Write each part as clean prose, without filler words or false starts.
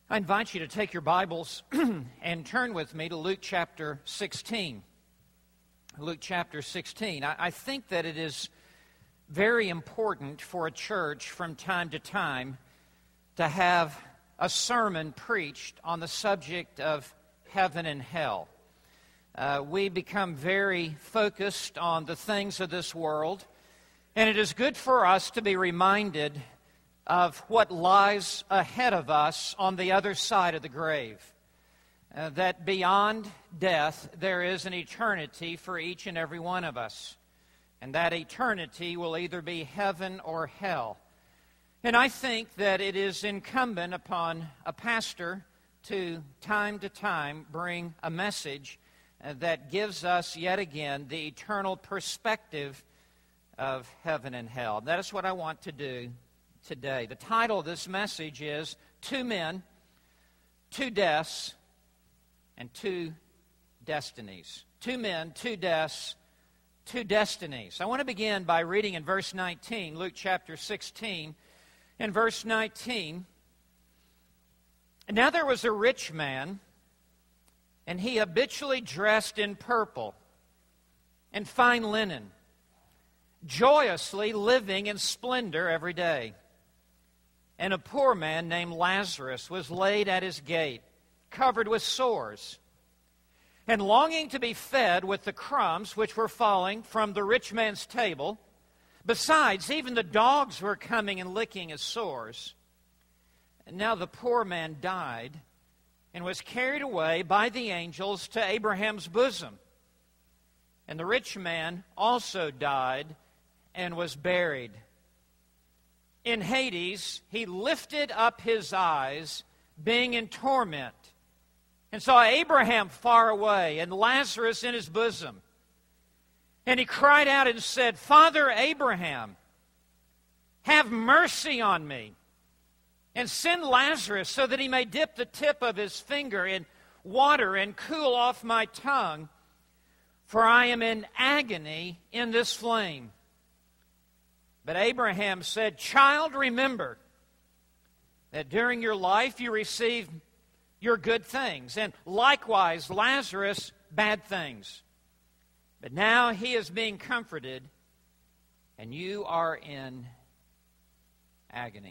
I invite you to take your Bibles and turn with me to Luke chapter 16. Luke chapter 16. I think that it is very important for a church from time to time to have a sermon preached on the subject of heaven and hell. We become very focused on the things of this world, and it is good for us to be reminded of what lies ahead of us on the other side of the grave. That beyond death there is an eternity for each and every one of us. And that eternity will either be heaven or hell. And I think that it is incumbent upon a pastor to time bring a message that gives us yet again the eternal perspective of heaven and hell. That is what I want to do today. The title of this message is Two Men, Two Deaths, and Two Destinies. Two men, two deaths, two destinies. I want to begin by reading in verse 19, Luke chapter 16. In verse 19, "And now there was a rich man, and he habitually dressed in purple and fine linen, joyously living in splendor every day. And a poor man named Lazarus was laid at his gate, covered with sores, and longing to be fed with the crumbs which were falling from the rich man's table. Besides, even the dogs were coming and licking his sores. And now the poor man died and was carried away by the angels to Abraham's bosom. And the rich man also died and was buried. In Hades, he lifted up his eyes, being in torment, and saw Abraham far away and Lazarus in his bosom. And he cried out and said, Father Abraham, have mercy on me, and send Lazarus so that he may dip the tip of his finger in water and cool off my tongue, for I am in agony in this flame. But Abraham said, Child, remember that during your life you received your good things, and likewise Lazarus bad things. But now he is being comforted, and you are in agony."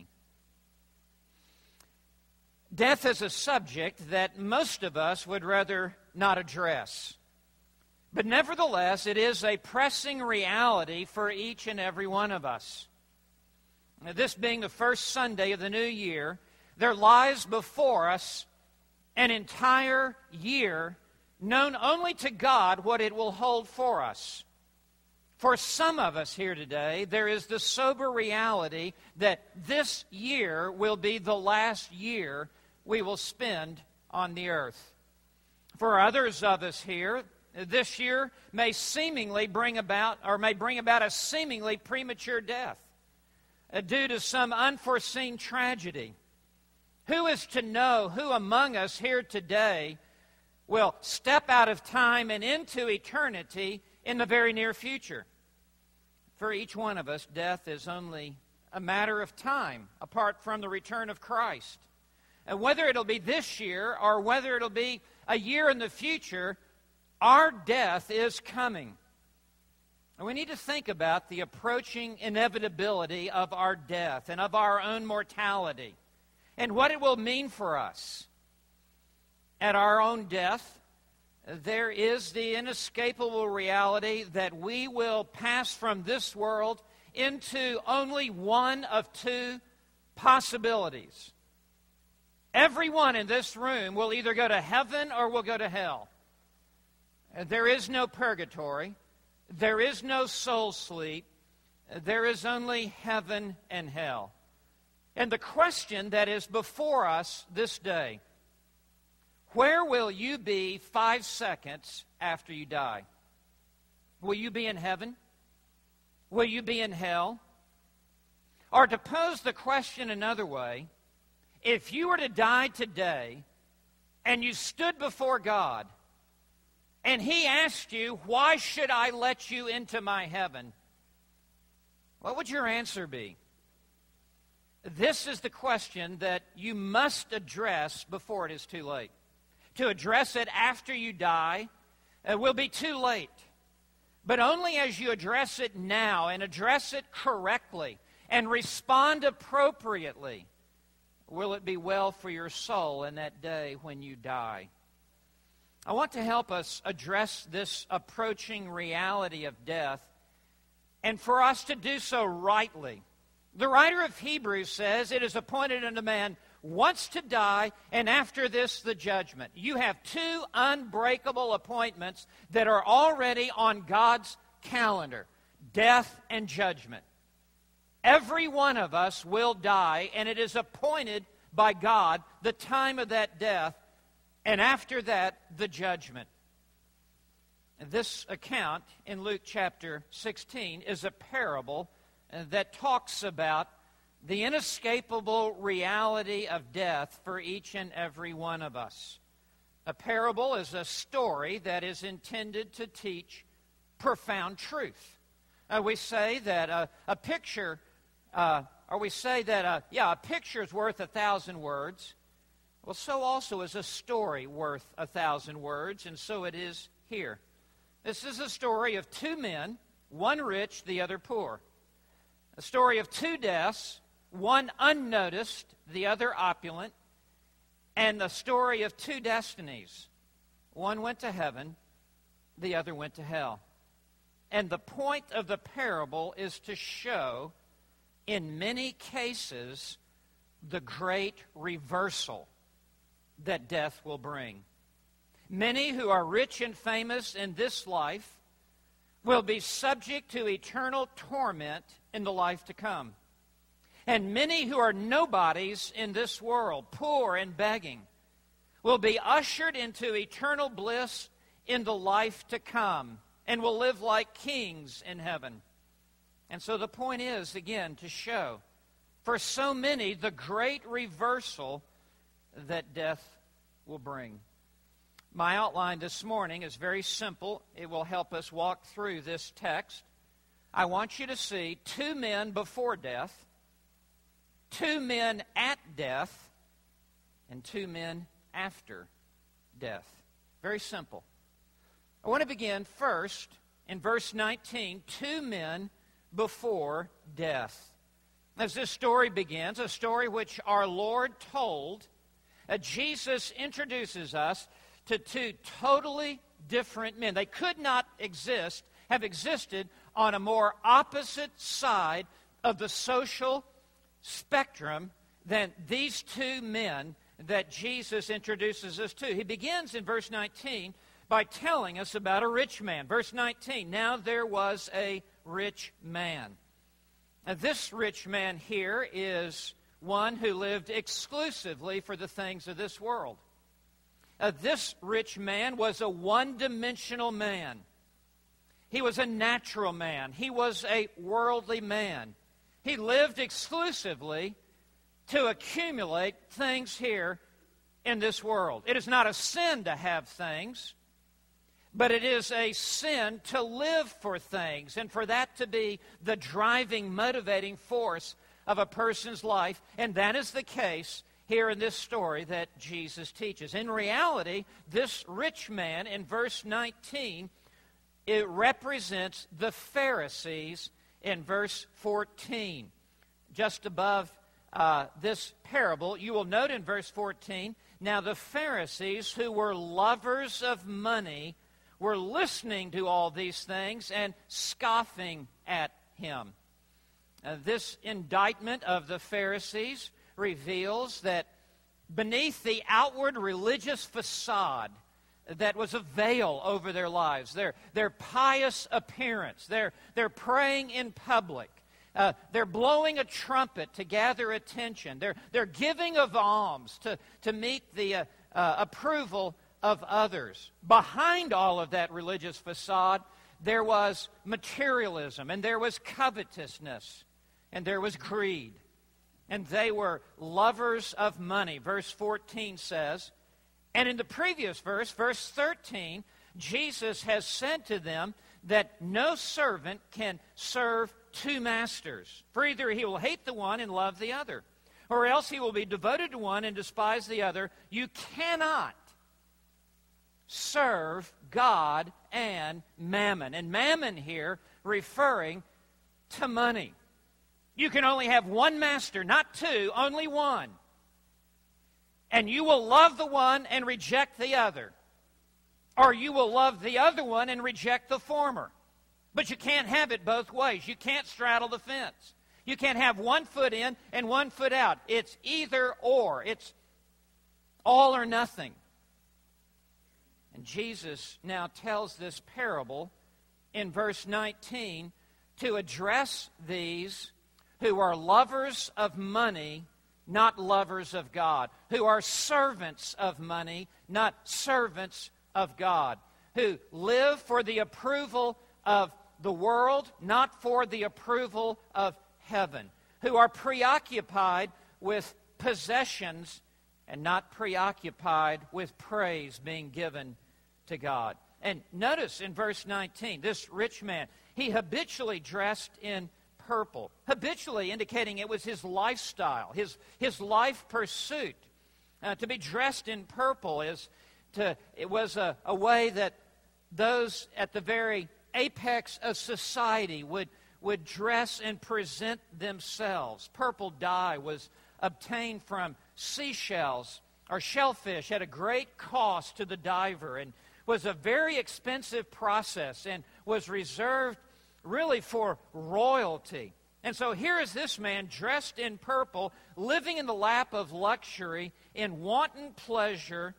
Death is a subject that most of us would rather not address. But nevertheless, it is a pressing reality for each and every one of us. This being the first Sunday of the new year, there lies before us an entire year known only to God what it will hold for us. For some of us here today, there is the sober reality that this year will be the last year we will spend on the earth. For others of us here, this year may bring about a seemingly premature death due to some unforeseen tragedy. Who is to know who among us here today will step out of time and into eternity in the very near future? For each one of us, death is only a matter of time apart from the return of Christ. And whether it'll be this year or whether it'll be a year in the future, our death is coming. And we need to think about the approaching inevitability of our death and of our own mortality and what it will mean for us. At our own death, there is the inescapable reality that we will pass from this world into only one of two possibilities. Everyone in this room will either go to heaven or will go to hell. There is no purgatory. There is no soul sleep. There is only heaven and hell. And the question that is before us this day, where will you be 5 seconds after you die? Will you be in heaven? Will you be in hell? Or to pose the question another way, if you were to die today and you stood before God and He asked you, why should I let you into my heaven? What would your answer be? This is the question that you must address before it is too late. To address it after you die will be too late. But only as you address it now and address it correctly and respond appropriately will it be well for your soul in that day when you die. I want to help us address this approaching reality of death, and for us to do so rightly. The writer of Hebrews says, it is appointed unto man once to die, and after this the judgment. You have two unbreakable appointments that are already on God's calendar: death and judgment. Every one of us will die, and it is appointed by God the time of that death, and after that, the judgment. This account in Luke chapter 16 is a parable that talks about the inescapable reality of death for each and every one of us. A parable is a story that is intended to teach profound truth. We say that a picture is worth 1,000 words. Well, so also is a story worth 1,000 words, and so it is here. This is a story of two men, one rich, the other poor. A story of two deaths, one unnoticed, the other opulent, and the story of two destinies. One went to heaven, the other went to hell. And the point of the parable is to show, in many cases, the great reversal that death will bring. Many who are rich and famous in this life will be subject to eternal torment in the life to come. And many who are nobodies in this world, poor and begging, will be ushered into eternal bliss in the life to come and will live like kings in heaven. And so the point is, again, to show for so many the great reversal that death will bring. My outline this morning is very simple. It will help us walk through this text. I want you to see two men before death, two men at death, and two men after death. Very simple. I want to begin first in verse 19, two men before death. As this story begins, a story which our Lord told, Jesus introduces us to two totally different men. They could not have existed on a more opposite side of the social spectrum than these two men that Jesus introduces us to. He begins in verse 19 by telling us about a rich man. Verse 19, now there was a rich man. Now, this rich man here is one who lived exclusively for the things of this world. This rich man was a one-dimensional man. He was a natural man. He was a worldly man. He lived exclusively to accumulate things here in this world. It is not a sin to have things, but it is a sin to live for things and for that to be the driving, motivating force of a person's life. And that is the case here in this story that Jesus teaches. In reality, this rich man in verse 19, it represents the Pharisees in verse 14. Just above this parable, you will note in verse 14, now the Pharisees, who were lovers of money, were listening to all these things and scoffing at him. This indictment of the Pharisees reveals that beneath the outward religious facade that was a veil over their lives, their pious appearance, they're praying in public, they're blowing a trumpet to gather attention, they're giving of alms to meet the approval of others. Behind all of that religious facade, there was materialism, and there was covetousness, and there was greed. And they were lovers of money. Verse 14 says, and in the previous verse, verse 13, Jesus has said to them that no servant can serve two masters. For either he will hate the one and love the other, or else he will be devoted to one and despise the other. You cannot serve God and mammon. And mammon here referring to money. You can only have one master, not two, only one. And you will love the one and reject the other. Or you will love the other one and reject the former. But you can't have it both ways. You can't straddle the fence. You can't have one foot in and one foot out. It's either or. It's all or nothing. And Jesus now tells this parable in verse 19 to address these who are lovers of money, not lovers of God, who are servants of money, not servants of God, who live for the approval of the world, not for the approval of heaven, who are preoccupied with possessions and not preoccupied with praise being given to God. And notice in verse 19, this rich man, he habitually dressed in purple, habitually indicating it was his lifestyle, his life pursuit. To be dressed in purple it was a way that those at the very apex of society would dress and present themselves. Purple dye was obtained from seashells or shellfish at a great cost to the diver, and was a very expensive process and was reserved really for royalty. And so here is this man dressed in purple, living in the lap of luxury, in wanton pleasure,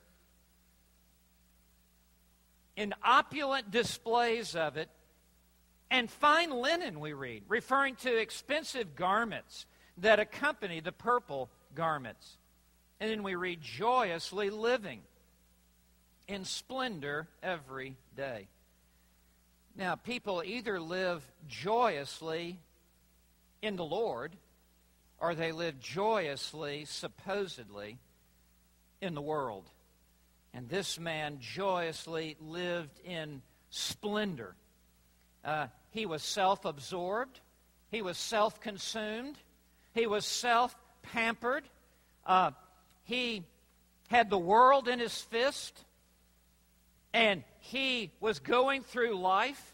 in opulent displays of it, and fine linen, we read, referring to expensive garments that accompany the purple garments. And then we read, joyously living in splendor every day. Now, people either live joyously in the Lord, or they live joyously, supposedly, in the world. And this man joyously lived in splendor. He was self-absorbed. He was self-consumed. He was self-pampered. He had the world in his fist. And he was going through life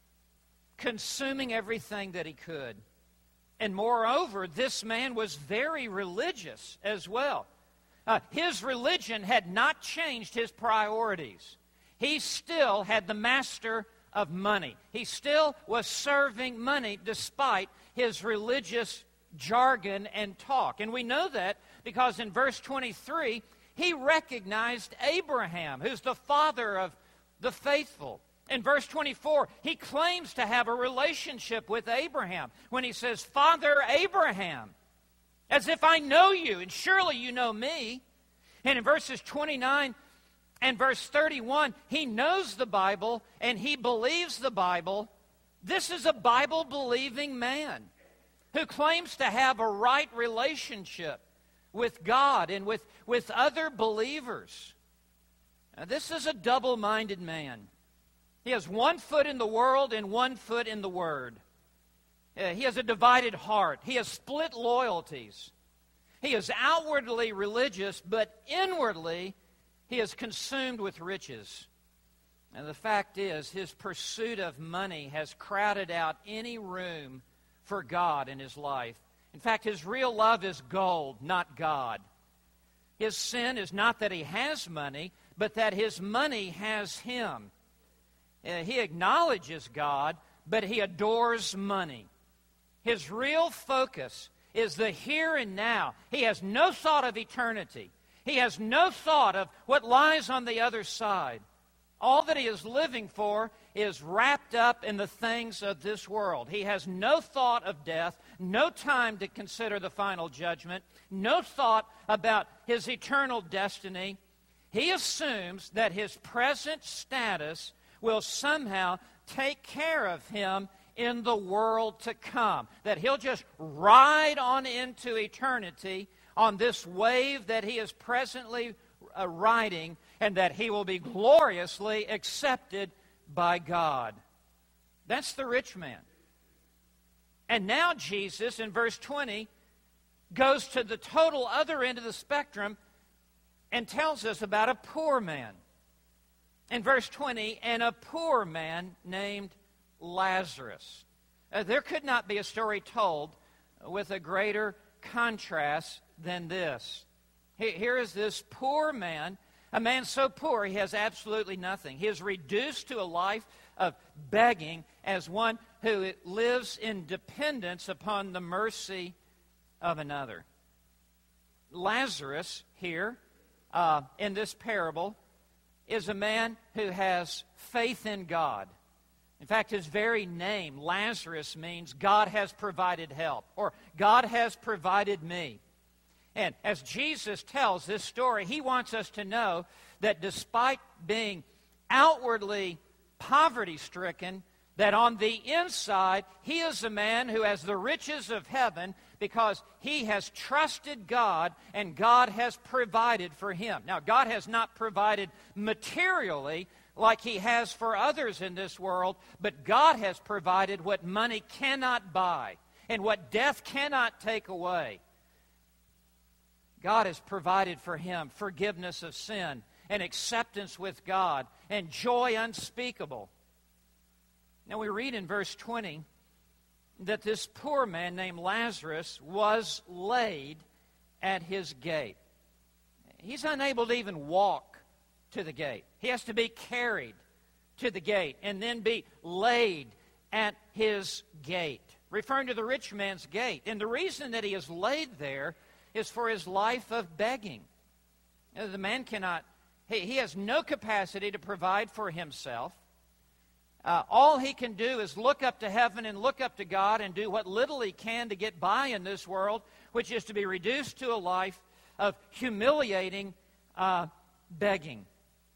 consuming everything that he could. And moreover, this man was very religious as well. His religion had not changed his priorities. He still had the master of money. He still was serving money despite his religious jargon and talk. And we know that because in verse 23, he recognized Abraham, who's the father of the faithful. In verse 24, he claims to have a relationship with Abraham when he says, Father Abraham, as if I know you, and surely you know me. And in verses 29 and verse 31, he knows the Bible and he believes the Bible. This is a Bible-believing man who claims to have a right relationship with God and with other believers. Now, this is a double-minded man. He has one foot in the world and one foot in the Word. He has a divided heart. He has split loyalties. He is outwardly religious, but inwardly he is consumed with riches. And the fact is, his pursuit of money has crowded out any room for God in his life. In fact, his real love is gold, not God. His sin is not that he has money, but that his money has him. He acknowledges God, but he adores money. His real focus is the here and now. He has no thought of eternity. He has no thought of what lies on the other side. All that he is living for is wrapped up in the things of this world. He has no thought of death, no time to consider the final judgment, no thought about his eternal destiny. He assumes that his present status will somehow take care of him in the world to come. That he'll just ride on into eternity on this wave that he is presently riding, and that he will be gloriously accepted by God. That's the rich man. And now Jesus, in verse 20, goes to the total other end of the spectrum and tells us about a poor man. In verse 20, and a poor man named Lazarus. There could not be a story told with a greater contrast than this. Here is this poor man, a man so poor he has absolutely nothing. He is reduced to a life of begging as one who lives in dependence upon the mercy of another. Lazarus here in this parable is a man who has faith in God. In fact, his very name, Lazarus, means God has provided help, or God has provided me. And as Jesus tells this story, he wants us to know that despite being outwardly poverty-stricken, that on the inside, he is a man who has the riches of heaven because he has trusted God and God has provided for him. Now, God has not provided materially like he has for others in this world, but God has provided what money cannot buy and what death cannot take away. God has provided for him forgiveness of sin and acceptance with God and joy unspeakable. Now we read in verse 20 that this poor man named Lazarus was laid at his gate. He's unable to even walk to the gate. He has to be carried to the gate and then be laid at his gate, referring to the rich man's gate. And the reason that he is laid there is for his life of begging. The man cannot, he has no capacity to provide for himself. All he can do is look up to heaven and look up to God and do what little he can to get by in this world, which is to be reduced to a life of humiliating begging.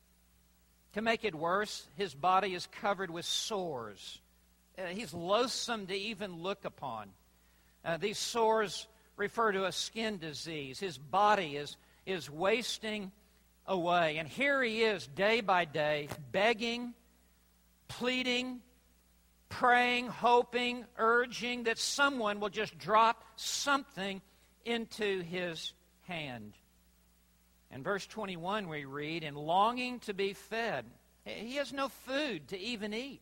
To make it worse, his body is covered with sores. He's loathsome to even look upon. These sores refer to a skin disease. His body is wasting away. And here he is day by day, begging, pleading, praying, hoping, urging that someone will just drop something into his hand. In verse 21 we read, and longing to be fed. He has no food to even eat.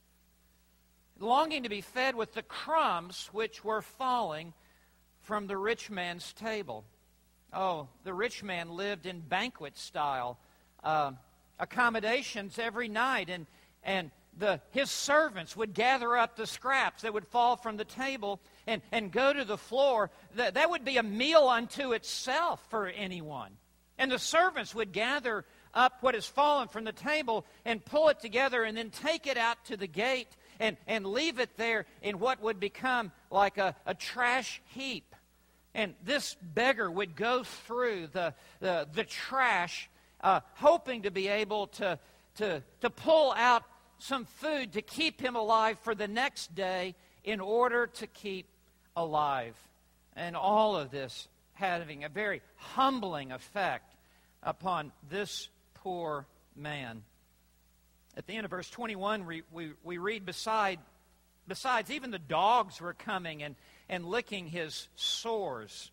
Longing to be fed with the crumbs which were falling from the rich man's table. Oh, the rich man lived in banquet style accommodations every night, and his servants would gather up the scraps that would fall from the table and go to the floor. That would be a meal unto itself for anyone. And the servants would gather up what has fallen from the table and pull it together and then take it out to the gate and leave it there in what would become like a trash heap. And this beggar would go through the trash hoping to be able to pull out some food to keep him alive for the next day in order to keep alive. And all of this having a very humbling effect upon this poor man. At the end of verse 21, we read, besides, even the dogs were coming and licking his sores.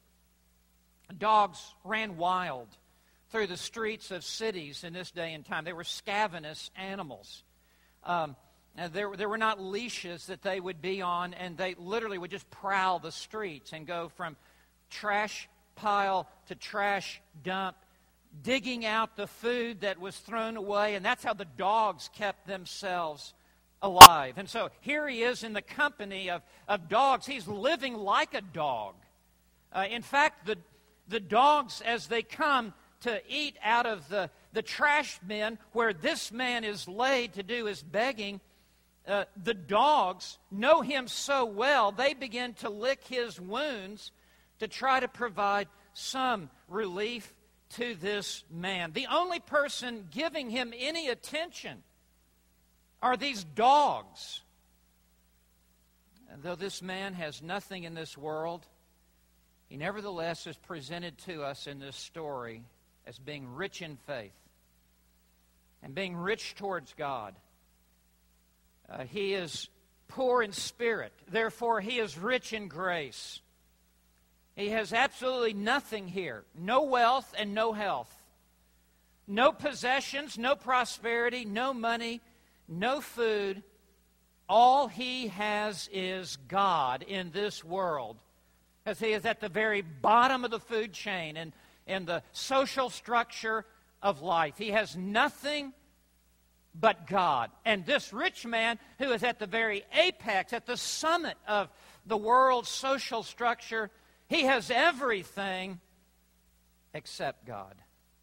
Dogs ran wild through the streets of cities in this day and time. They were scavenous animals. There were not leashes that they would be on, and they literally would just prowl the streets and go from trash pile to trash dump, digging out the food that was thrown away, and that's how the dogs kept themselves alive. And so here he is in the company of dogs. He's living like a dog. In fact, the dogs, as they come to eat out of the trash bin where this man is laid to do his begging, the dogs know him so well, they begin to lick his wounds to try to provide some relief to this man. The only person giving him any attention are these dogs. And though this man has nothing in this world, he nevertheless is presented to us in this story as being rich in faith and being rich towards God. He is poor in spirit, therefore he is rich in grace. He has absolutely nothing here. No wealth and no health. No possessions, no prosperity, no money, no food. All he has is God in this world, as he is at the very bottom of the food chain and in the social structure of life. He has nothing but God. And this rich man, who is at the very apex, at the summit of the world's social structure, he has everything except God.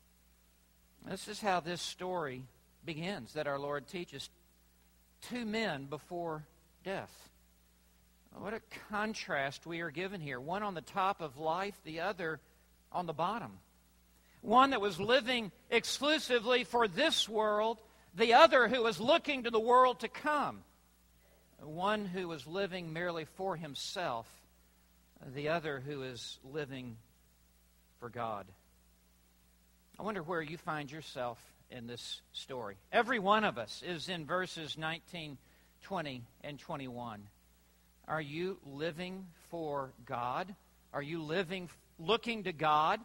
This is how this story begins that our Lord teaches. Two men before death. What a contrast we are given here. One on the top of life, the other on the bottom. One that was living exclusively for this world, the other who was looking to the world to come. One who was living merely for himself, the other who is living for God. I wonder where you find yourself in this story. Every one of us is in verses 19, 20, and 21. Are you living for God? Are you looking to God,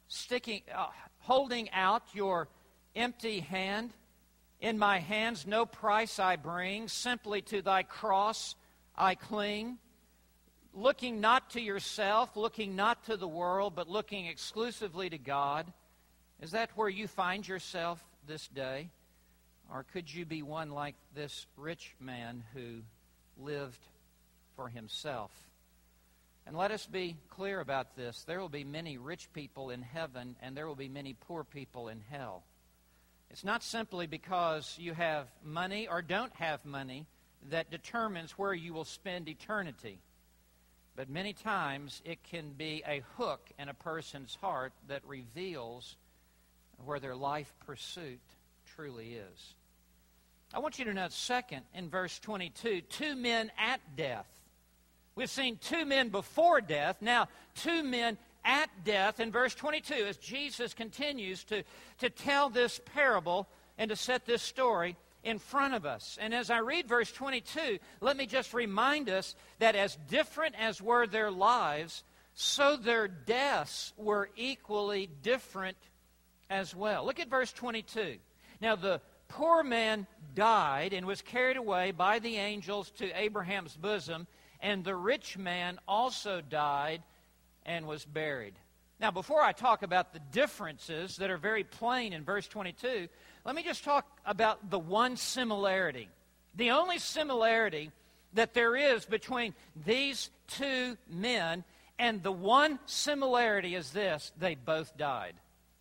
holding out your empty hand? In my hands no price I bring, simply to thy cross I cling. Looking not to yourself, looking not to the world, but looking exclusively to God. Is that where you find yourself this day? Or could you be one like this rich man who lived for himself? And let us be clear about this. There will be many rich people in heaven, and there will be many poor people in hell. It's not simply because you have money or don't have money that determines where you will spend eternity. But many times it can be a hook in a person's heart that reveals where their life pursuit truly is. I want you to note, second, in verse 22, two men at death. We've seen two men before death, now two men at death in verse 22 as Jesus continues to tell this parable and to set this story in front of us. And as I read verse 22, let me just remind us that as different as were their lives, so their deaths were equally different as well. Look at verse 22. Now the poor man died and was carried away by the angels to Abraham's bosom, and the rich man also died and was buried. Now, before I talk about the differences that are very plain in verse 22, let me just talk about the one similarity. The only similarity that there is between these two men, and the one similarity is this: they both died.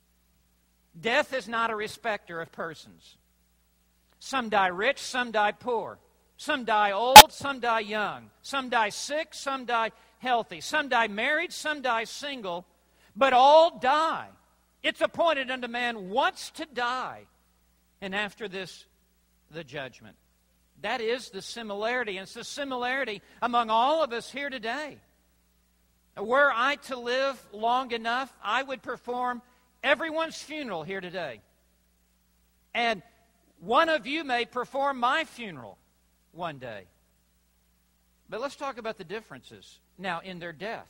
Death is not a respecter of persons. Some die rich, some die poor. Some die old, some die young. Some die sick, some die healthy. Some die married, some die single. But all die. It's appointed unto man once to die, and after this, the judgment. That is the similarity, and it's the similarity among all of us here today. Were I to live long enough, I would perform everyone's funeral here today. And one of you may perform my funeral one day. But let's talk about the differences now in their death.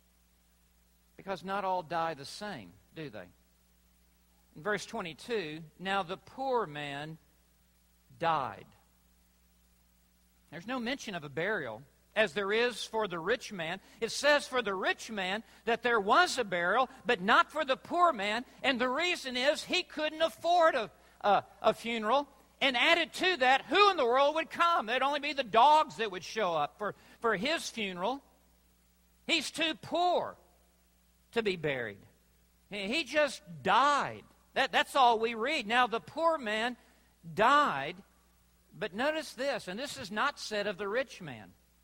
Because not all die the same, do they? In verse 22, now the poor man died. There's no mention of a burial, as there is for the rich man. It says for the rich man that there was a burial, but not for the poor man. And the reason is he couldn't afford a funeral. And added to that, who in the world would come? There'd only be the dogs that would show up for his funeral. He's too poor to be buried. He just died. That's all we read. Now, the poor man died, but notice this, and this is not said of the rich man.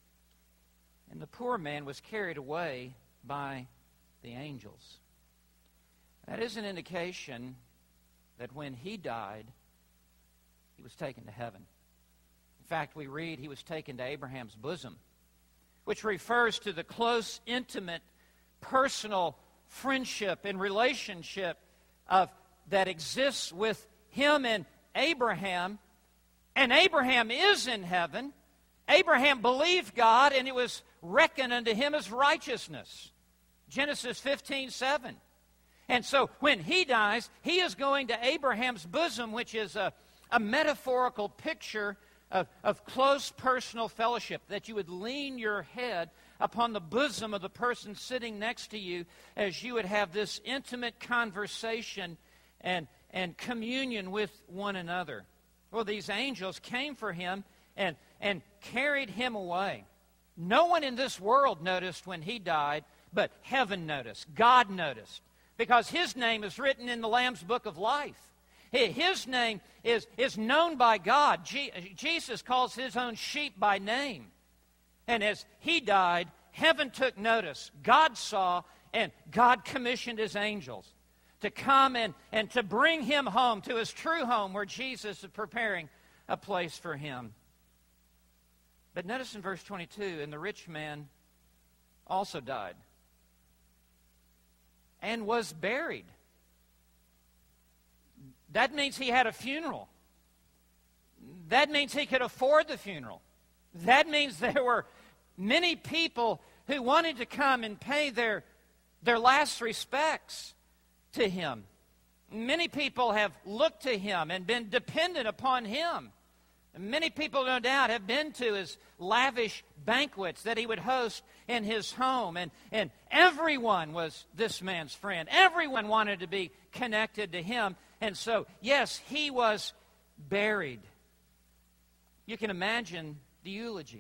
And the poor man was carried away by the angels. That is an indication that when he died, he was taken to heaven. In fact, we read he was taken to Abraham's bosom, which refers to the close, intimate, personal friendship and relationship that exists with him and Abraham. And Abraham is in heaven. Abraham believed God, and it was reckoned unto him as righteousness. Genesis 15:7. And so when he dies, he is going to Abraham's bosom, which is a metaphorical picture of close personal fellowship, that you would lean your head upon the bosom of the person sitting next to you as you would have this intimate conversation and communion with one another. Well, these angels came for him and carried him away. No one in this world noticed when he died, but heaven noticed. God noticed. Because his name is written in the Lamb's Book of Life. His name is known by God. Jesus calls his own sheep by name. And as he died, heaven took notice. God saw, and God commissioned his angels to come and to bring him home, to his true home, where Jesus is preparing a place for him. But notice in verse 22, and the rich man also died and was buried. That means he had a funeral. That means he could afford the funeral. That means there were many people who wanted to come and pay their last respects to him. Many people have looked to him and been dependent upon him. Many people, no doubt, have been to his lavish banquets that he would host in his home. And everyone was this man's friend. Everyone wanted to be connected to him. And so, yes, he was buried. You can imagine the eulogy.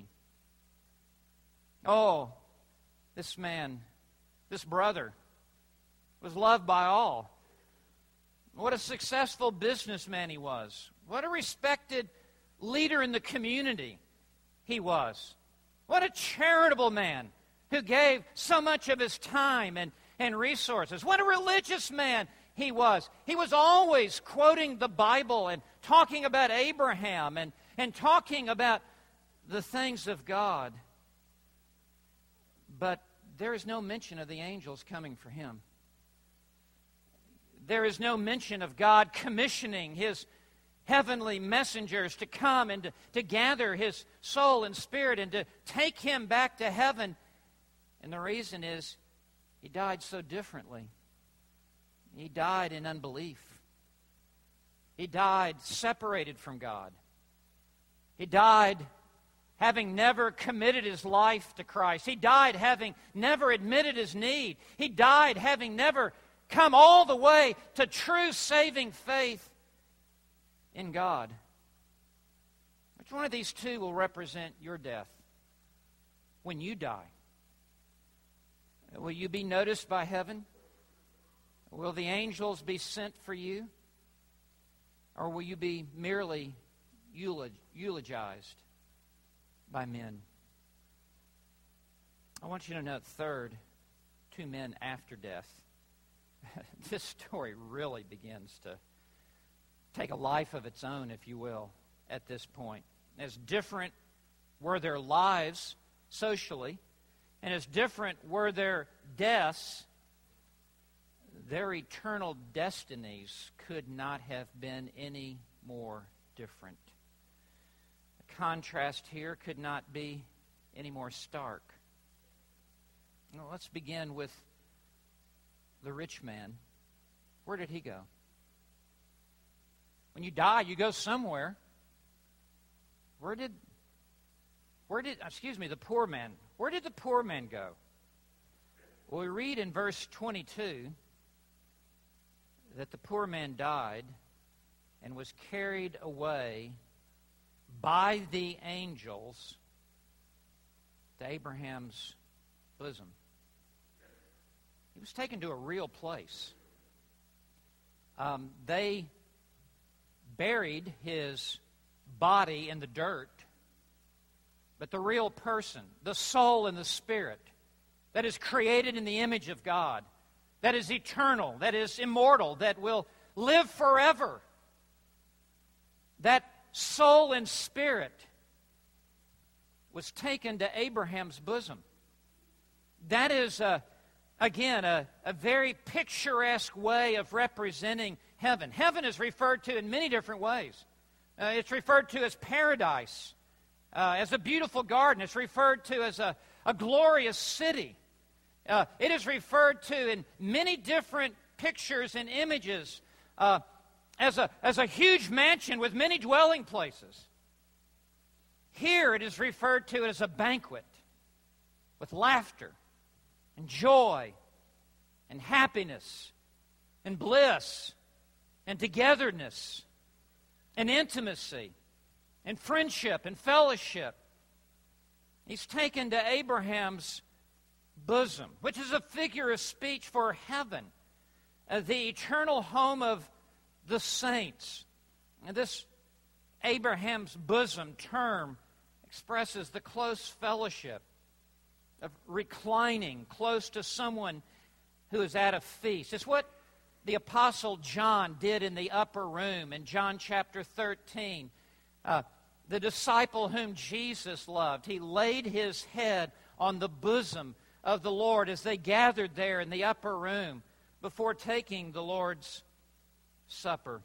Oh, this man, this brother, was loved by all. What a successful businessman he was. What a respected leader in the community he was. What a charitable man who gave so much of his time and resources. What a religious man he was. He was always quoting the Bible and talking about Abraham and talking about the things of God. But there is no mention of the angels coming for him. There is no mention of God commissioning his heavenly messengers to come and to gather his soul and spirit and to take him back to heaven. And the reason is he died so differently. He died in unbelief. He died separated from God. He died having never committed his life to Christ. He died having never admitted his need. He died having never come all the way to true saving faith in God. Which one of these two will represent your death when you die? Will you be noticed by heaven? Will the angels be sent for you? Or will you be merely eulogized by men? I want you to note, third, two men after death. This story really begins to take a life of its own, if you will, at this point. As different were their lives socially, and as different were their deaths, their eternal destinies could not have been any more different. The contrast here could not be any more stark. Well, let's begin with the rich man. Where did he go? When you die, you go somewhere. Where did the poor man, where did the poor man go? Well, we read in verse 22 that the poor man died and was carried away by the angels to Abraham's bosom. He was taken to a real place. They buried his body in the dirt, but the real person, the soul and the spirit that is created in the image of God, that is eternal, that is immortal, that will live forever, that soul and spirit was taken to Abraham's bosom. That is, again, a very picturesque way of representing heaven. Heaven is referred to in many different ways. It's referred to as paradise, as a beautiful garden. It's referred to as a glorious city. It is referred to in many different pictures and images as a huge mansion with many dwelling places. Here it is referred to as a banquet with laughter and joy and happiness and bliss and togetherness and intimacy and friendship and fellowship. He's taken to Abraham's bosom, which is a figure of speech for heaven, the eternal home of the saints. And this Abraham's bosom term expresses the close fellowship of reclining close to someone who is at a feast. It's what the Apostle John did in the upper room in John chapter 13. The disciple whom Jesus loved, he laid his head on the bosom of the Lord as they gathered there in the upper room before taking the Lord's Supper.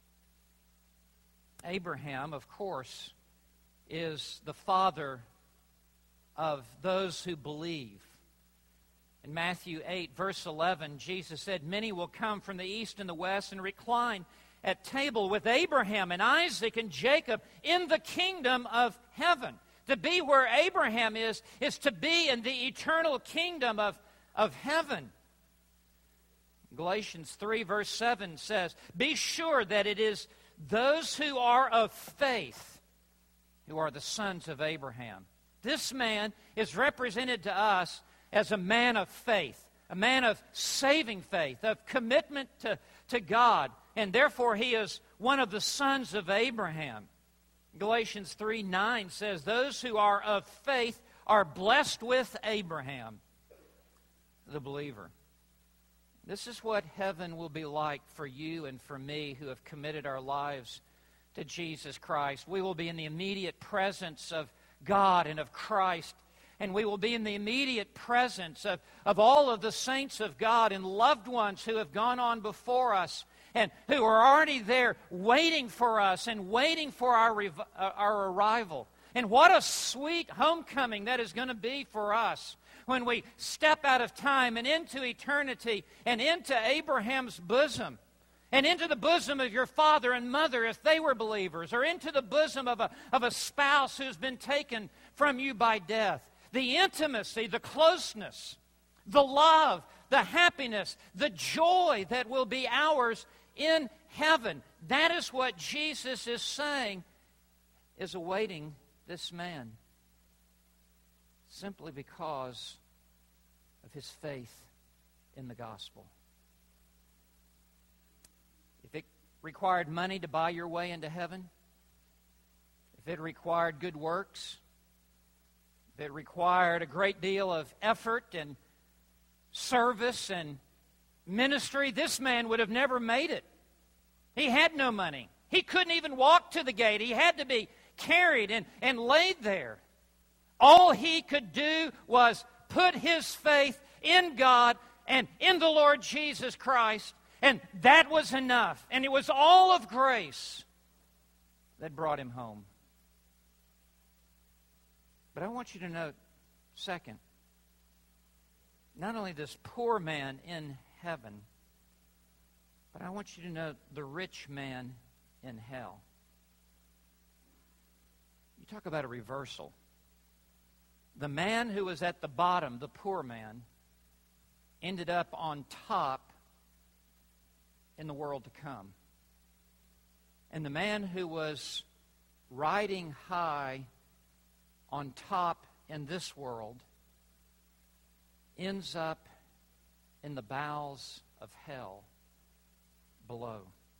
Abraham, of course, is the father of those who believe. In Matthew 8, verse 11, Jesus said, "Many will come from the east and the west and recline at table with Abraham and Isaac and Jacob in the kingdom of heaven." To be where Abraham is to be in the eternal kingdom of heaven. Galatians 3, verse 7 says, "Be sure that it is those who are of faith who are the sons of Abraham." This man is represented to us as a man of faith, a man of saving faith, of commitment to God, and therefore he is one of the sons of Abraham. Galatians 3:9 says, "Those who are of faith are blessed with Abraham, the believer." This is what heaven will be like for you and for me who have committed our lives to Jesus Christ. We will be in the immediate presence of God and of Christ, and we will be in the immediate presence of all of the saints of God and loved ones who have gone on before us and who are already there waiting for us and waiting for our arrival. And what a sweet homecoming that is going to be for us when we step out of time and into eternity and into Abraham's bosom and into the bosom of your father and mother if they were believers, or into the bosom of a spouse who's been taken from you by death. The intimacy, the closeness, the love, the happiness, the joy that will be ours in heaven. That is what Jesus is saying is awaiting this man, simply because of his faith in the gospel. If it required money to buy your way into heaven, if it required good works, if it required a great deal of effort and service and ministry, this man would have never made it. He had no money. He couldn't even walk to the gate. He had to be carried and laid there. All he could do was put his faith in God and in the Lord Jesus Christ, and that was enough. And it was all of grace that brought him home. But I want you to note, second, not only this poor man in heaven, but I want you to note the rich man in hell. You talk about a reversal. The man who was at the bottom, the poor man, ended up on top in the world to come. And the man who was riding high on top in this world ends up in the bowels of hell below.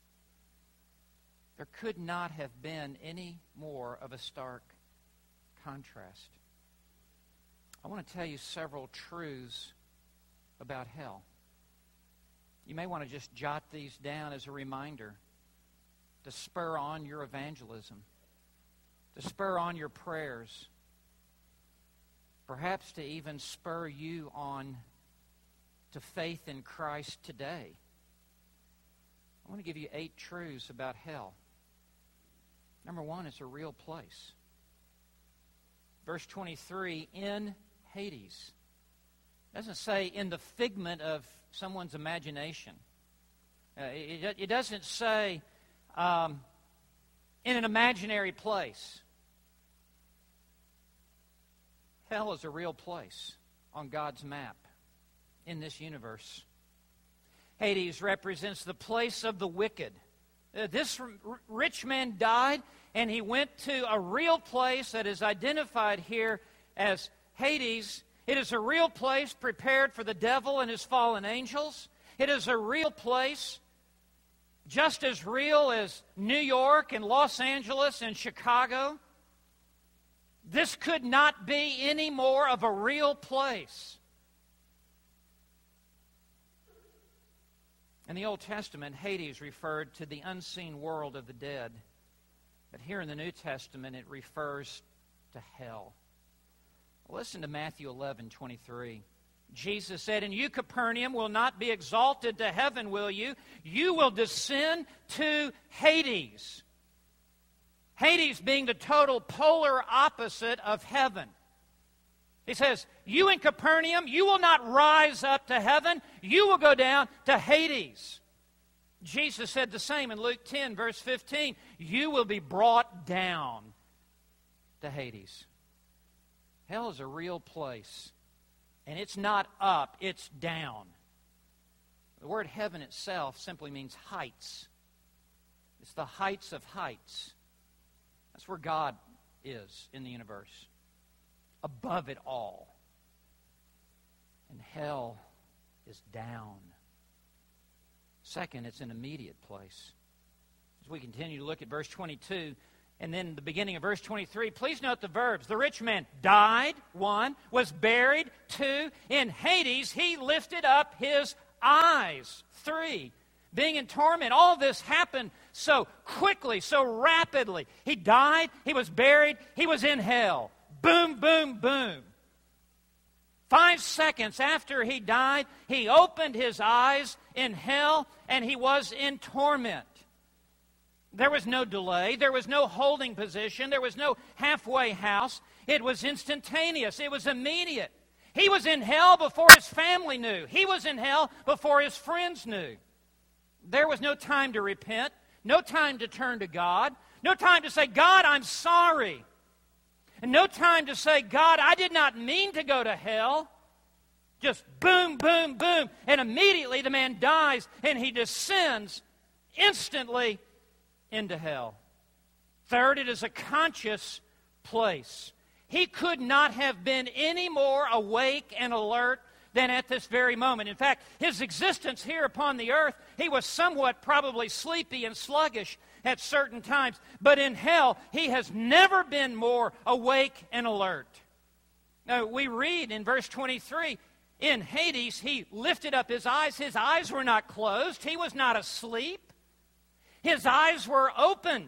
There could not have been any more of a stark contrast. I want to tell you several truths about hell. You may want to just jot these down as a reminder to spur on your evangelism, to spur on your prayers, perhaps to even spur you on to faith in Christ today. I want to give you 8 truths about hell. Number 1, it's a real place. Verse 23, in Hades. It doesn't say in the figment of someone's imagination. It doesn't say in an imaginary place. Hell is a real place on God's map in this universe. Hades represents the place of the wicked. This rich man died, and he went to a real place that is identified here as Hades. It is a real place prepared for the devil and his fallen angels. It is a real place just as real as New York and Los Angeles and Chicago. This could not be any more of a real place. In the Old Testament, Hades referred to the unseen world of the dead. But here in the New Testament, it refers to hell. Listen to Matthew 11:23. Jesus said, "And you, Capernaum, will not be exalted to heaven, will you? You will descend to Hades." Hades being the total polar opposite of heaven. He says, you in Capernaum, you will not rise up to heaven. You will go down to Hades. Jesus said the same in Luke 10, verse 15. You will be brought down to Hades. Hell is a real place. And it's not up, it's down. The word heaven itself simply means heights. It's the heights of heights. That's where God is in the universe. Above it all. And hell is down. Second, it's an immediate place. As we continue to look at verse 22, and then the beginning of verse 23, please note the verbs. The rich man died, 1, was buried, 2, in Hades he lifted up his eyes, 3, being in torment. All this happened so quickly, so rapidly. He died, he was buried, he was in hell. Boom, boom, boom. 5 seconds after he died, he opened his eyes in hell, and he was in torment. There was no delay. There was no holding position. There was no halfway house. It was instantaneous. It was immediate. He was in hell before his family knew. He was in hell before his friends knew. There was no time to repent, no time to turn to God, no time to say, God, I'm sorry. And no time to say, God, I did not mean to go to hell. Just boom, boom, boom. And immediately the man dies and he descends instantly into hell. Third, it is a conscious place. He could not have been any more awake and alert than at this very moment. In fact, his existence here upon the earth, he was somewhat probably sleepy and sluggish at certain times. But in hell, he has never been more awake and alert. Now, we read in verse 23, in Hades, he lifted up his eyes. His eyes were not closed. He was not asleep. His eyes were opened.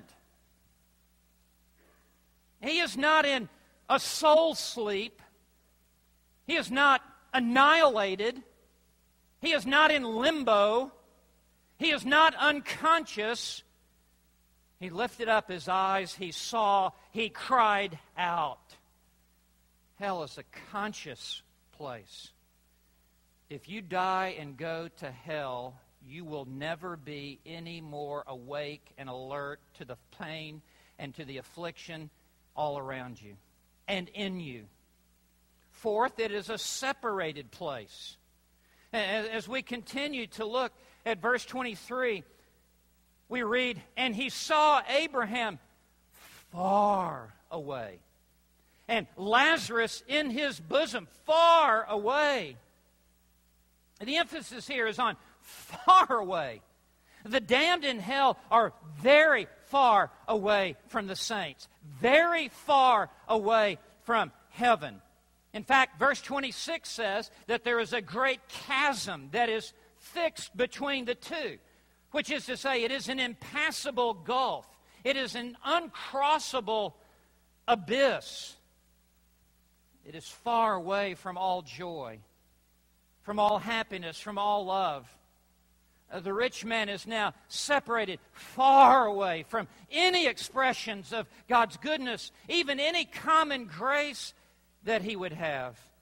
He is not in a soul sleep. He is not annihilated. He is not in limbo. He is not unconscious. He lifted up his eyes. He saw. He cried out. Hell is a conscious place. If you die and go to hell, you will never be any more awake and alert to the pain and to the affliction all around you and in you. Fourth, it is a separated place. As we continue to look at verse 23, we read, and he saw Abraham far away, and Lazarus in his bosom far away. The emphasis here is on far away. The damned in hell are very far away from the saints, very far away from heaven. In fact, verse 26 says that there is a great chasm that is fixed between the two, which is to say it is an impassable gulf. It is an uncrossable abyss. It is far away from all joy, from all happiness, from all love. The rich man is now separated far away from any expressions of God's goodness, even any common grace that he would have.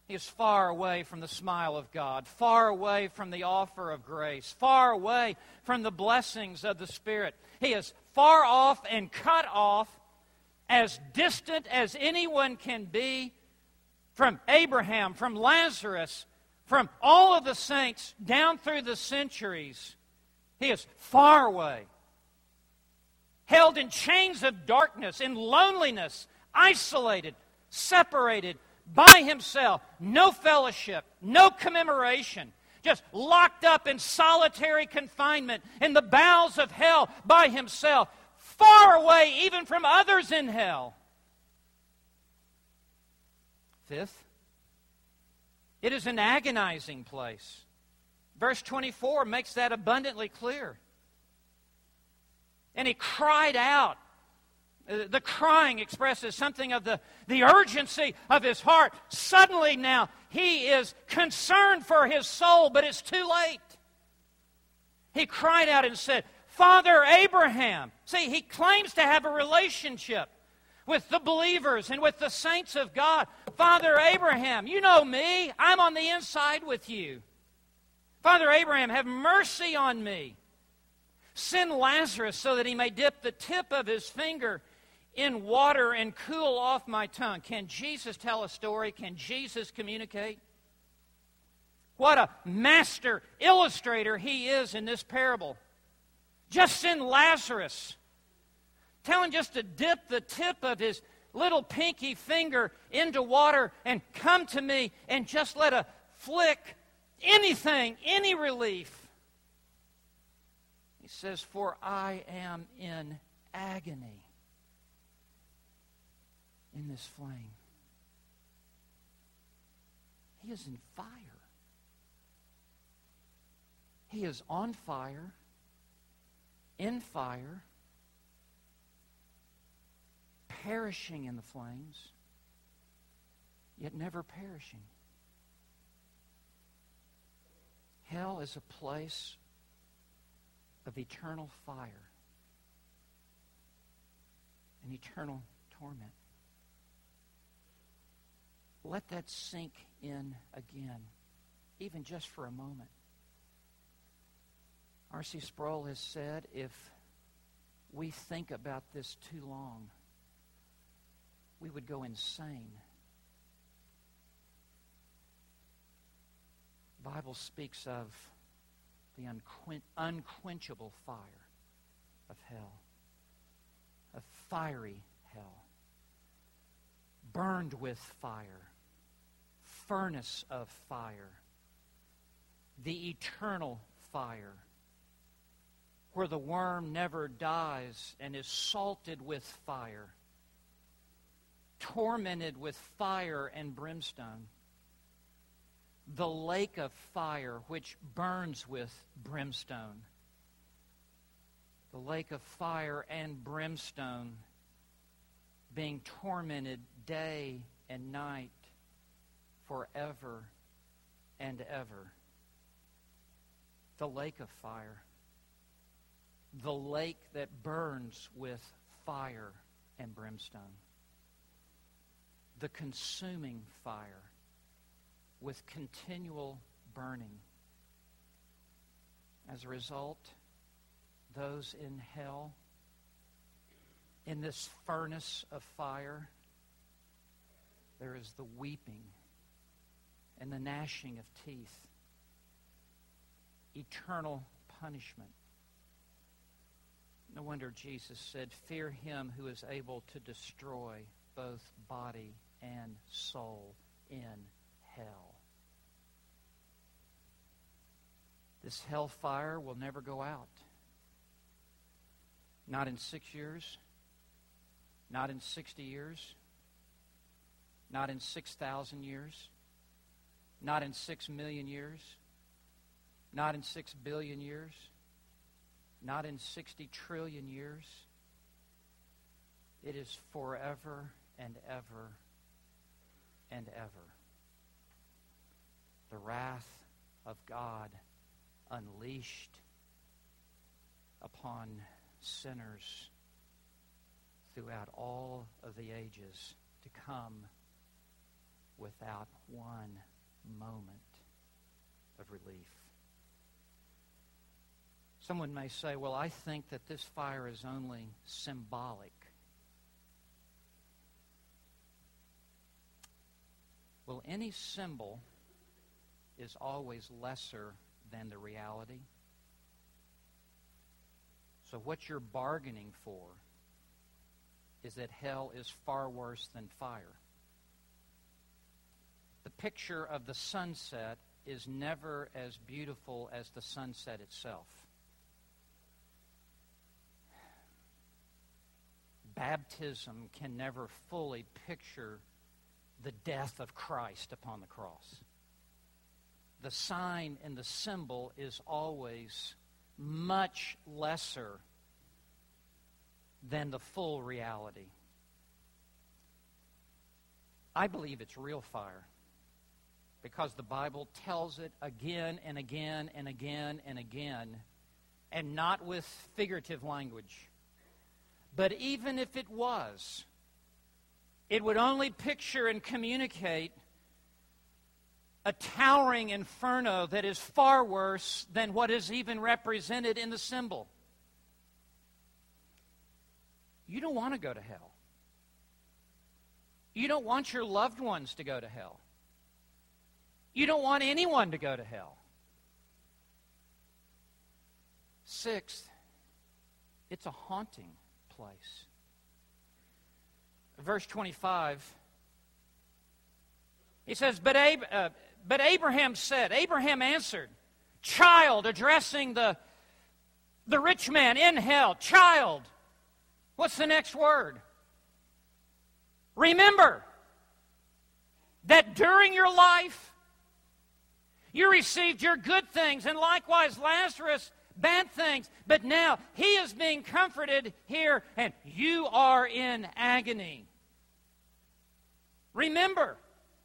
He is far away from the smile of God, far away from the offer of grace, far away from the blessings of the Spirit. He is far off and cut off, as distant as anyone can be from Abraham, from Lazarus, from all of the saints down through the centuries. He is far away, held in chains of darkness, in loneliness, isolated, separated by himself, no fellowship, no commemoration, just locked up in solitary confinement in the bowels of hell by himself, far away even from others in hell. Fifth, it is an agonizing place. Verse 24 makes that abundantly clear. And he cried out. The crying expresses something of the urgency of his heart. Suddenly now, he is concerned for his soul, but it's too late. He cried out and said, Father Abraham. See, he claims to have a relationship with the believers and with the saints of God. Father Abraham, you know me. I'm on the inside with you. Father Abraham, have mercy on me. Send Lazarus so that he may dip the tip of his finger in water and cool off my tongue. Can Jesus tell a story? Can Jesus communicate? What a master illustrator he is in this parable. Just send Lazarus. Tell him just to dip the tip of his little pinky finger into water and come to me and just let a flick, anything, any relief. He says, for I am in agony in this flame. He is in fire. He is on fire, in fire, perishing in the flames, yet never perishing. Hell is a place of eternal fire and eternal torment. Let that sink in again, even just for a moment. R.C. Sproul has said, if we think about this too long, we would go insane. The Bible speaks of the unquenchable fire of hell, a fiery hell, burned with fire, furnace of fire, the eternal fire, where the worm never dies and is salted with fire, tormented with fire and brimstone, the lake of fire which burns with brimstone, the lake of fire and brimstone being tormented day and night forever and ever. The lake of fire, the lake that burns with fire and brimstone, the consuming fire with continual burning. As a result, those in hell, in this furnace of fire, there is the weeping and the gnashing of teeth, eternal punishment. No wonder Jesus said, fear him who is able to destroy both body and soul in hell. This hellfire will never go out. Not in 6 years, not in 60 years, not in 6,000 years, not in 6 million years, not in 6 billion years, not in 60 trillion years. It is forever and ever and ever. The wrath of God unleashed upon sinners throughout all of the ages to come without one moment of relief. Someone may say, well, I think that this fire is only symbolic. Well, any symbol is always lesser than the reality. So what you're bargaining for is that hell is far worse than fire. The picture of the sunset is never as beautiful as the sunset itself. Baptism can never fully picture the death of Christ upon the cross. The sign and the symbol is always much lesser than the full reality. I believe it's real fire because the Bible tells it again and again and again and again, and not with figurative language. But even if it was, it would only picture and communicate a towering inferno that is far worse than what is even represented in the symbol. You don't want to go to hell. You don't want your loved ones to go to hell. You don't want anyone to go to hell. Sixth, it's a haunting place. Verse 25, he says, But Abraham said, Abraham answered, child, addressing the rich man in hell, child. What's the next word? Remember that during your life, you received your good things, and likewise Lazarus bad things. But now he is being comforted here, and you are in agony. Remember,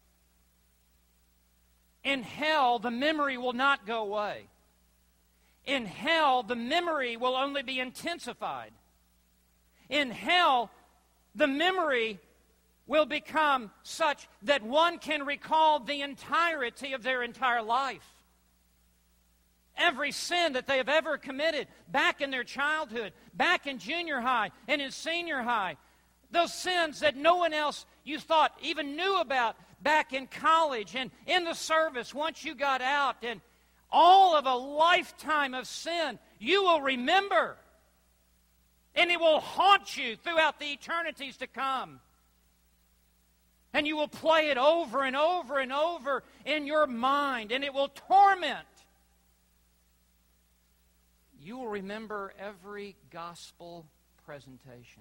in hell, the memory will not go away. In hell, the memory will only be intensified. In hell, the memory will become such that one can recall the entirety of their entire life. Every sin that they have ever committed back in their childhood, back in junior high and in senior high. Those sins that no one else you thought even knew about back in college and in the service once you got out. And all of a lifetime of sin you will remember. And it will haunt you throughout the eternities to come. And you will play it over and over and over in your mind, and it will torment. You will remember every gospel presentation.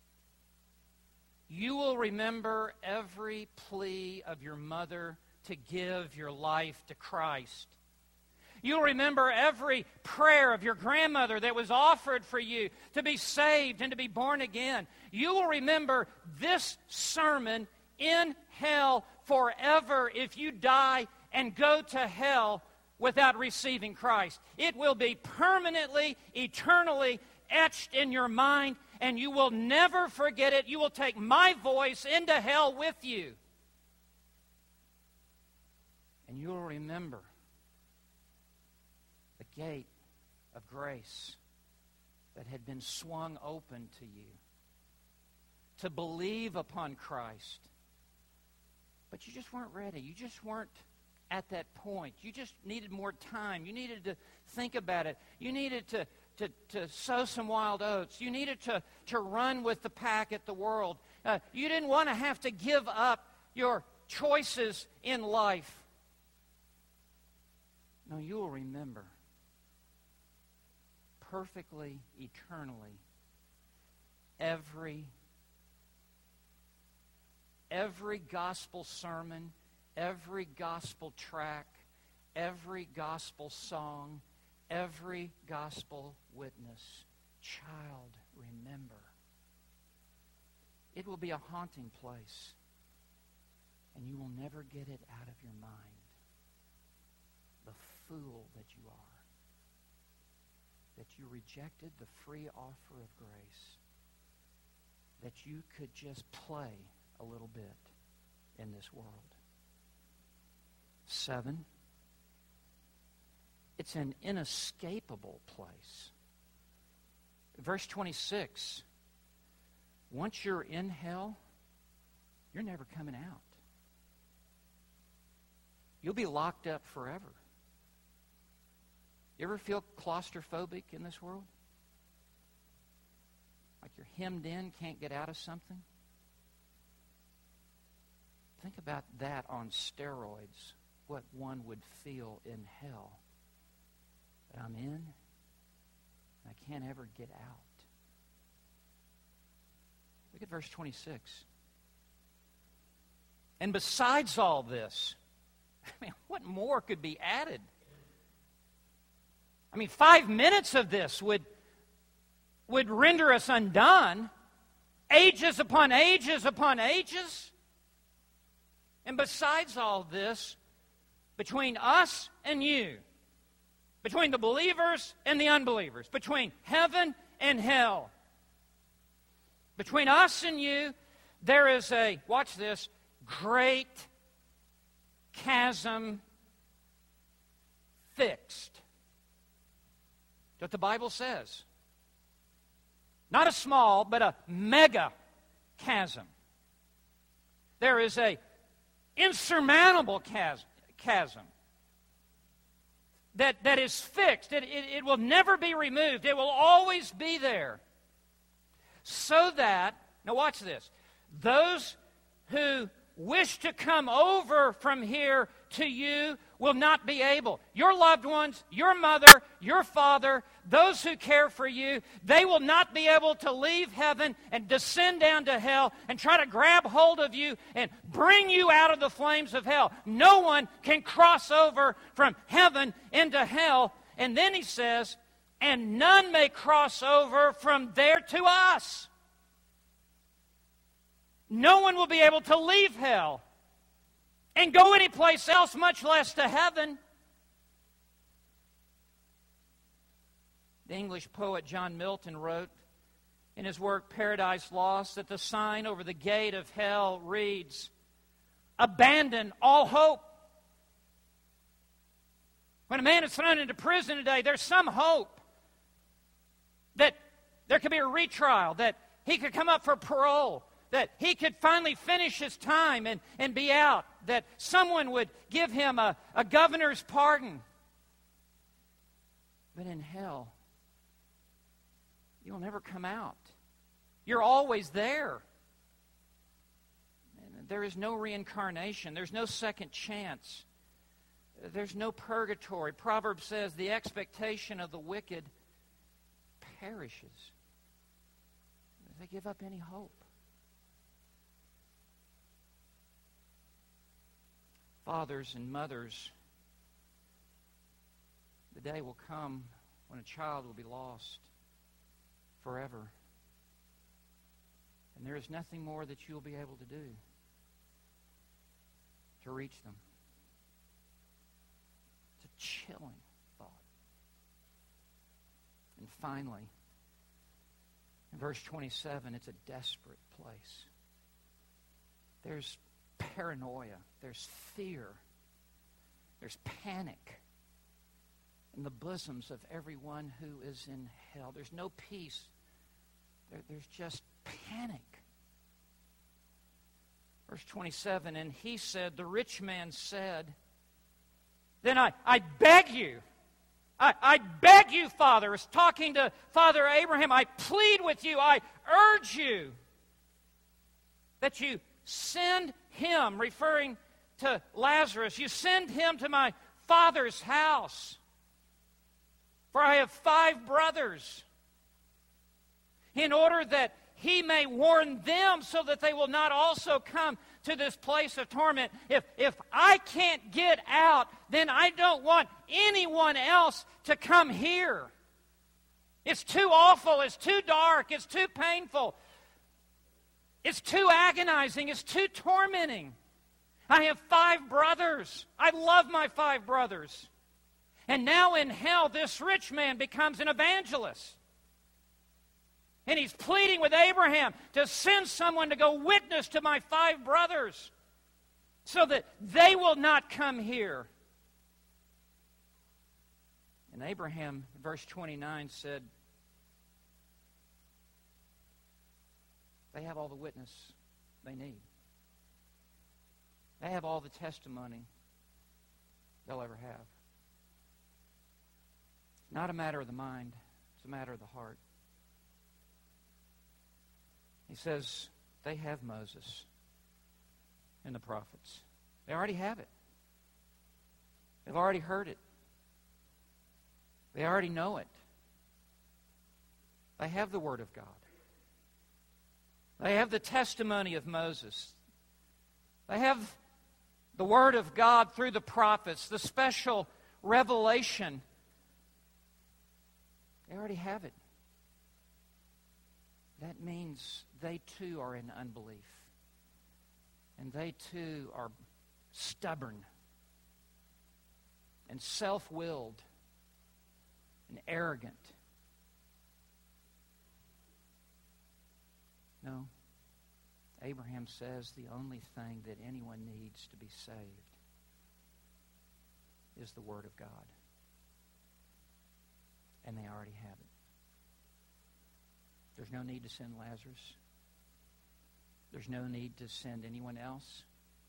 You will remember every plea of your mother to give your life to Christ. You'll remember every prayer of your grandmother that was offered for you to be saved and to be born again. You will remember this sermon in hell forever if you die and go to hell without receiving Christ. It will be permanently, eternally etched in your mind, and you will never forget it. You will take my voice into hell with you. And you will remember the gate of grace that had been swung open to you to believe upon Christ. But you just weren't ready. You just weren't at that point. You just needed more time. You needed to think about it. You needed to sow some wild oats. You needed to run with the pack at the world. You didn't want to have to give up your choices in life. No, you will remember perfectly, eternally, every gospel sermon, every gospel track, every gospel song, every gospel witness. Child, remember. It will be a haunting place, and you will never get it out of your mind. The fool that you are, that you rejected the free offer of grace, that you could just play a little bit in this world. 7. It's an inescapable place. Verse 26. Once you're in hell, you're never coming out. You'll be locked up forever. You ever feel claustrophobic in this world? Like you're hemmed in, can't get out of something? Think about that on steroids, what one would feel in hell. That I'm in, and I can't ever get out. Look at verse 26. And besides all this, I mean, what more could be added? I mean, 5 minutes of this would render us undone. Ages upon ages upon ages. And besides all this, between us and you, between the believers and the unbelievers, between heaven and hell, between us and you, there is a, watch this, great chasm fixed. That's what the Bible says. Not a small, but a mega chasm. There is a insurmountable chasm that is fixed. It will never be removed. It will always be there. So that, now watch this, those who wish to come over from here to you will not be able. Your loved ones, your mother, your father, those who care for you, they will not be able to leave heaven and descend down to hell and try to grab hold of you and bring you out of the flames of hell. No one can cross over from heaven into hell. And then he says, and none may cross over from there to us. No one will be able to leave hell and go anyplace else, much less to heaven. The English poet John Milton wrote in his work Paradise Lost that the sign over the gate of hell reads, "Abandon all hope." When a man is thrown into prison today, there's some hope that there could be a retrial, that he could come up for parole, that he could finally finish his time and be out, that someone would give him a governor's pardon. But in hell, you'll never come out. You're always there. And there is no reincarnation. There's no second chance. There's no purgatory. Proverbs says the expectation of the wicked perishes. They give up any hope. Fathers and mothers, the day will come when a child will be lost forever. And there is nothing more that you'll be able to do to reach them. It's a chilling thought. And finally, in verse 27, it's a desperate place. There's paranoia, there's fear, there's panic in the bosoms of everyone who is in hell. There's no peace. There's just panic. Verse 27, and he said, the rich man said, then I beg you, I beg you, Father, is talking to Father Abraham, I plead with you, I urge you that you send him, referring to Lazarus, you send him to my father's house. For I have 5 brothers, in order that he may warn them so that they will not also come to this place of torment. If I can't get out, then I don't want anyone else to come here. It's too awful, it's too dark, it's too painful. It's too agonizing. It's too tormenting. I have 5 brothers. I love my 5 brothers. And now in hell, this rich man becomes an evangelist. And he's pleading with Abraham to send someone to go witness to my 5 brothers. so that they will not come here. And Abraham, verse 29, said, they have all the witness they need. They have all the testimony they'll ever have. It's not a matter of the mind, it's a matter of the heart. He says, they have Moses and the prophets. They already have it. They've already heard it. They already know it. They have the Word of God. They have the testimony of Moses. They have the Word of God through the prophets, the special revelation. They already have it. That means they too are in unbelief. And they too are stubborn and self-willed and arrogant. No. Abraham says the only thing that anyone needs to be saved is the Word of God. And they already have it. There's no need to send Lazarus. There's no need to send anyone else.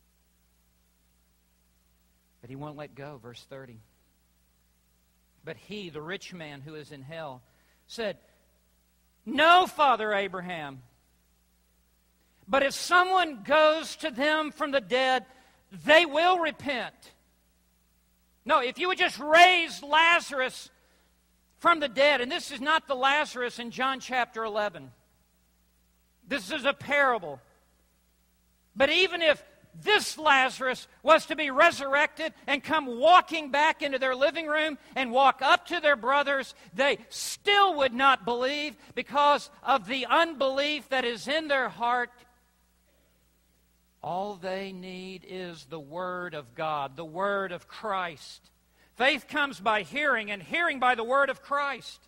But he won't let go, verse 30. But he, the rich man who is in hell, said, "No, Father Abraham. But if someone goes to them from the dead, they will repent." No, if you would just raise Lazarus from the dead, and this is not the Lazarus in John chapter 11. This is a parable. But even if this Lazarus was to be resurrected and come walking back into their living room and walk up to their brothers, they still would not believe because of the unbelief that is in their heart. All they need is the Word of God, the Word of Christ. Faith comes by hearing, and hearing by the Word of Christ.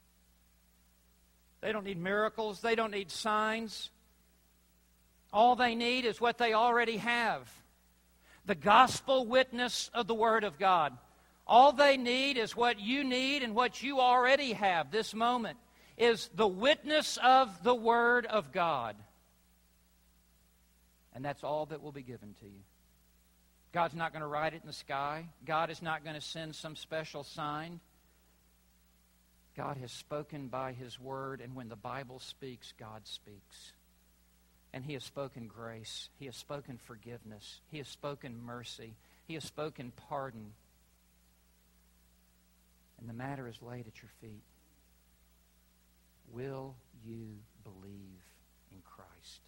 They don't need miracles. They don't need signs. All they need is what they already have. The gospel witness of the Word of God. All they need is what you need and what you already have this moment, is the witness of the Word of God. And that's all that will be given to you. God's not going to write it in the sky. God is not going to send some special sign. God has spoken by His Word, and when the Bible speaks, God speaks. And He has spoken grace. He has spoken forgiveness. He has spoken mercy. He has spoken pardon. And the matter is laid at your feet. Will you believe in Christ?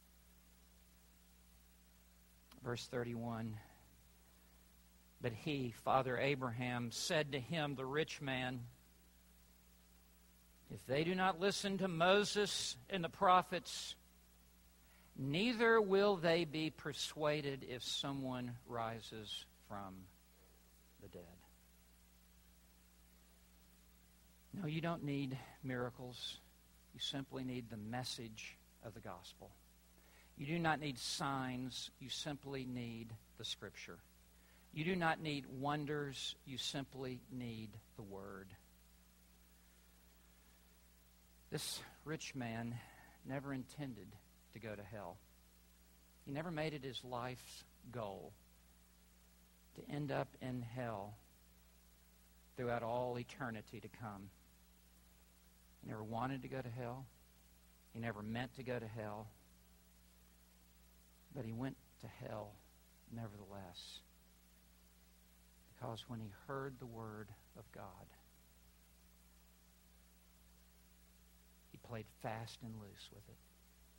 Verse 31, but he, Father Abraham, said to him, the rich man, if they do not listen to Moses and the prophets, neither will they be persuaded if someone rises from the dead. No, you don't need miracles. You simply need the message of the gospel. You do not need signs. You simply need the Scripture. You do not need wonders. You simply need the Word. This rich man never intended to go to hell. He never made it his life's goal to end up in hell throughout all eternity to come. He never wanted to go to hell. He never meant to go to hell. But he went to hell nevertheless. Because when he heard the Word of God, he played fast and loose with it.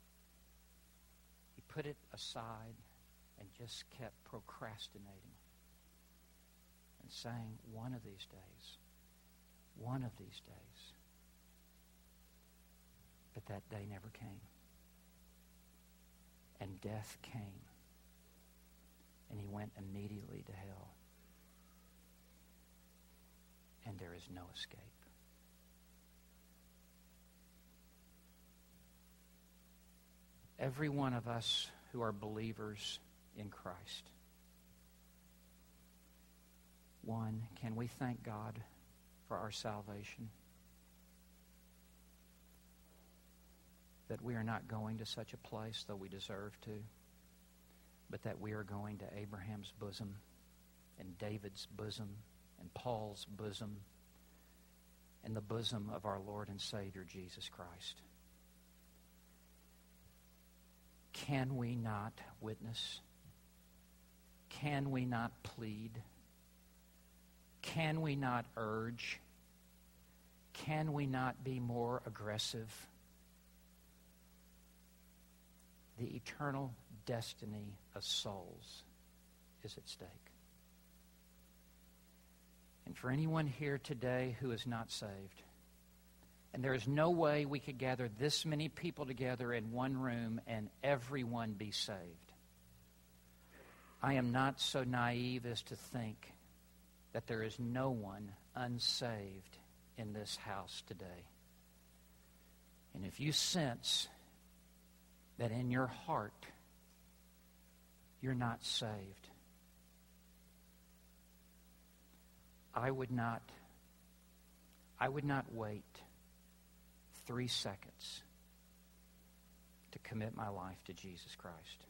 He put it aside and just kept procrastinating and saying, one of these days, one of these days. But that day never came. And death came. And he went immediately to hell. And there is no escape. Every one of us who are believers in Christ One, can we thank God for our salvation? That we are not going to such a place, though we deserve to, but that we are going to Abraham's bosom and David's bosom and Paul's bosom and the bosom of our Lord and Savior, Jesus Christ. Can we not witness? Can we not plead? Can we not urge? Can we not be more aggressive? The eternal destiny of souls is at stake. And for anyone here today who is not saved, and there is no way we could gather this many people together in one room and everyone be saved, I am not so naive as to think that there is no one unsaved in this house today. And if you sense that in your heart you're not saved, I would not wait 3 seconds to commit my life to Jesus Christ.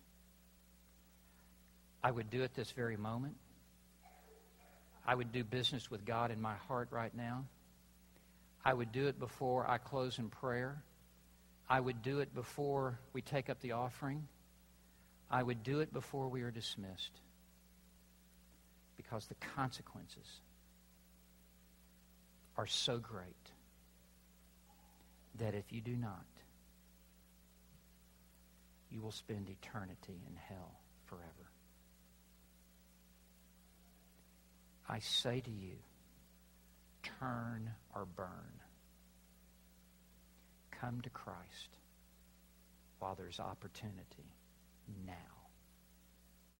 I would do it this very moment. I would do business with God in my heart right now. I would do it before I close in prayer. I would do it before we take up the offering. I would do it before we are dismissed. Because the consequences are so great that if you do not, you will spend eternity in hell forever. I say to you, turn or burn. Come to Christ while there's opportunity now.